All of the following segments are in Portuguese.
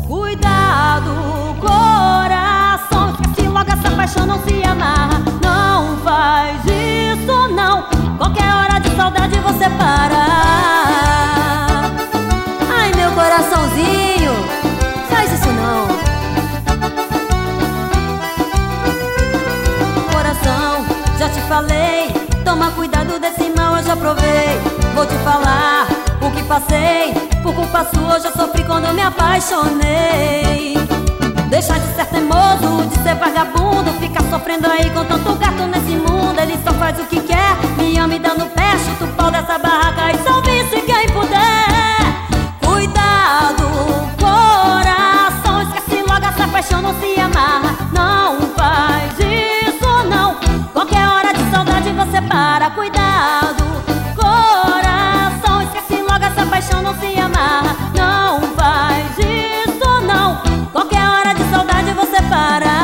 Cuidado, coração, esquece logo essa paixão, não se amarra. Não faz isso não, qualquer hora de saudade você para. Ai, meu coraçãozinho, faz isso não. Coração, já te falei, toma cuidado desse mal, eu já provei. Vou te falar o que passei, por culpa sua eu já sofri quando eu me apaixonei. Deixa de ser teimoso, de ser vagabundo, fica sofrendo aí com tanto gato nesse mundo. Ele só faz o que quer, me ama e dá no pé, chuta o pau dessa barraca e salve-se quem puder. Cuidado, coração, esquece logo essa paixão, não se amarra. Não faz isso não, qualquer hora de saudade você para. Cuidado, coração, esquece logo essa paixão, não se amarra. Não faz isso não, qualquer hora de saudade você para.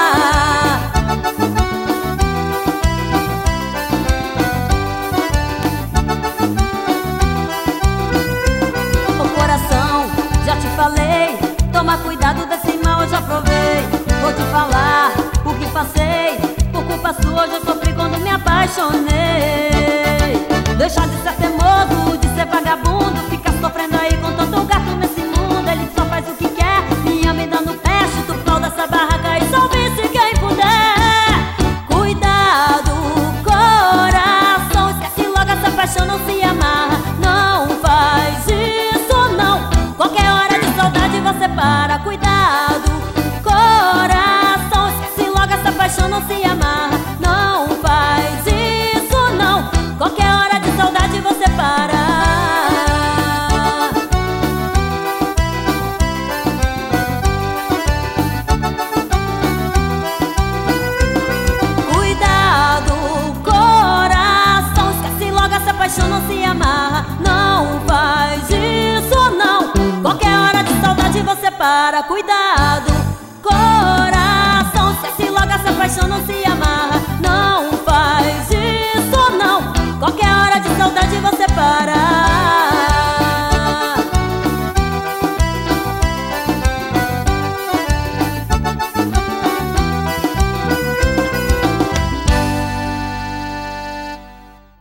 Ô coração, já te falei, toma cuidado desse mal, eu já provei. Vou te falar o que passei, por culpa sua eu já sofri quando me apaixonei. Deixa de ser teimoso, de ser vagabundo, fica sofrendo aí com tanto gato nesse mundo. Ele só faz o que quer, me ama e dá no pé, chuta o pau dessa barraca e salve-se quem puder. Cuidado, coração, esquece logo essa paixão, não se amarra. Não faz isso não, qualquer hora de saudade você para. Cuidado, coração, esquece logo essa paixão, não se amarra. Não faz isso não, qualquer hora de saudade você para. Cuidado, coração, esquece logo essa paixão, não se amarra. Não faz isso não, qualquer hora de saudade você para. Cuidado,